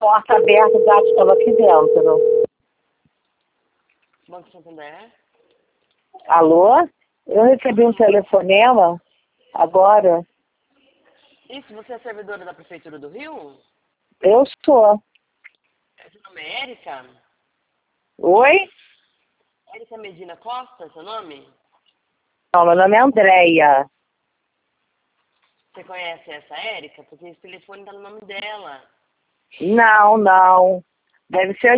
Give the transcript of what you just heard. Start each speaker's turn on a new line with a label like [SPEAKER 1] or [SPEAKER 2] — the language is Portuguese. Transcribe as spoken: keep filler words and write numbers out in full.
[SPEAKER 1] Porta aberta, o gato estava aqui dentro.
[SPEAKER 2] Banco Santander?
[SPEAKER 1] Alô? Eu recebi um telefonema agora.
[SPEAKER 2] Isso, você é servidora da Prefeitura do Rio?
[SPEAKER 1] Eu sou.
[SPEAKER 2] Seu nome é Érica?
[SPEAKER 1] Oi?
[SPEAKER 2] Érica Medina Costa, seu nome?
[SPEAKER 1] Não, meu nome é Andréia.
[SPEAKER 2] Você conhece essa Érica? Porque esse telefone tá no nome dela.
[SPEAKER 1] Não, não. Deve ser